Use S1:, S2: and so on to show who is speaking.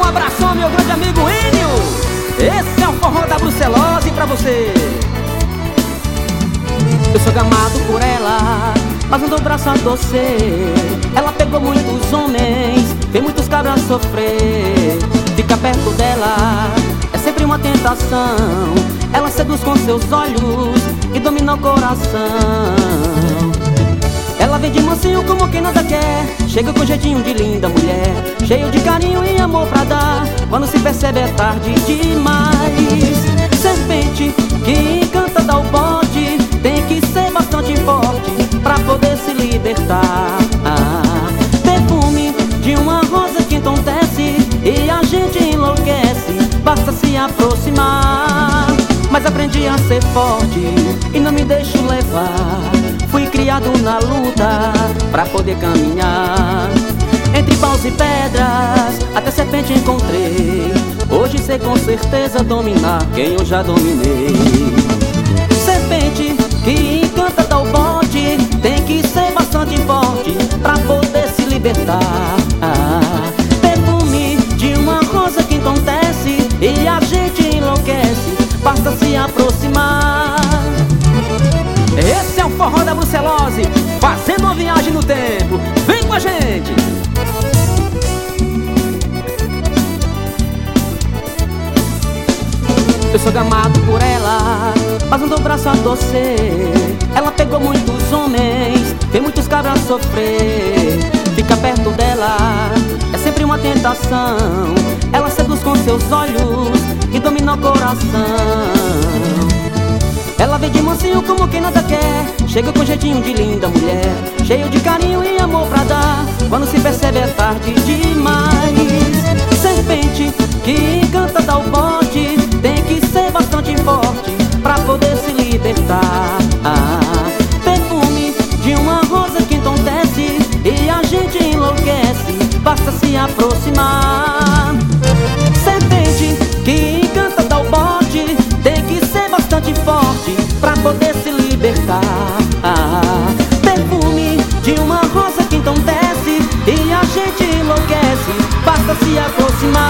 S1: abração, meu grande amigo Enio. Esse é o forró da Brucelose pra você. Eu sou gamado por ela, mas não dou braço a torcer. Ela pegou muitos homens, fez muitos cabras sofrer. Fica perto dela, é sempre uma tentação. Ela seduz com seus olhos e domina o coração. Ela vem de mansinho como quem nada quer. Chega com jeitinho de linda mulher, cheio de carinho e amor pra dar. Quando se percebe é tarde demais. Serpente que encanta dá o bote, tem que ser bastante forte pra poder se libertar. Perfume de uma rosa que entontece e a gente enlouquece, basta se aproximar. Mas aprendi a ser forte e não me deixo levar. Fui criado na luta pra poder caminhar. Entre paus e pedras, até serpente encontrei. Hoje sei com certeza dominar quem eu já dominei. Serpente que encanta dá o bote, tem que ser bastante forte pra poder se libertar. Perfume de uma rosa que entontece e a gente enlouquece, basta se aproximar. Esse é o forró da Brucelose, fazendo uma viagem no tempo. Vem com a gente! Eu sou gamado por ela, mas não dou braço a torcer. Ela pegou muitos homens, fez muitos cabras sofrer. Fica perto dela, é sempre uma tentação. Ela seduz com seus olhos e domina o coração. Ela vem de mansinho como quem nada quer. Chega com jeitinho de linda mulher, cheio de carinho e amor pra dar. Quando se percebe é tarde demais. Serpente que encanta dá o bote, tem que ser bastante forte pra poder se libertar. Perfume de uma rosa que entontece e a gente enlouquece, basta se aproximar. Serpente que encanta dá o bote, tem que ser bastante forte pra poder se libertar. Perfume de uma rosa que entontece e a gente enlouquece, basta se aproximar.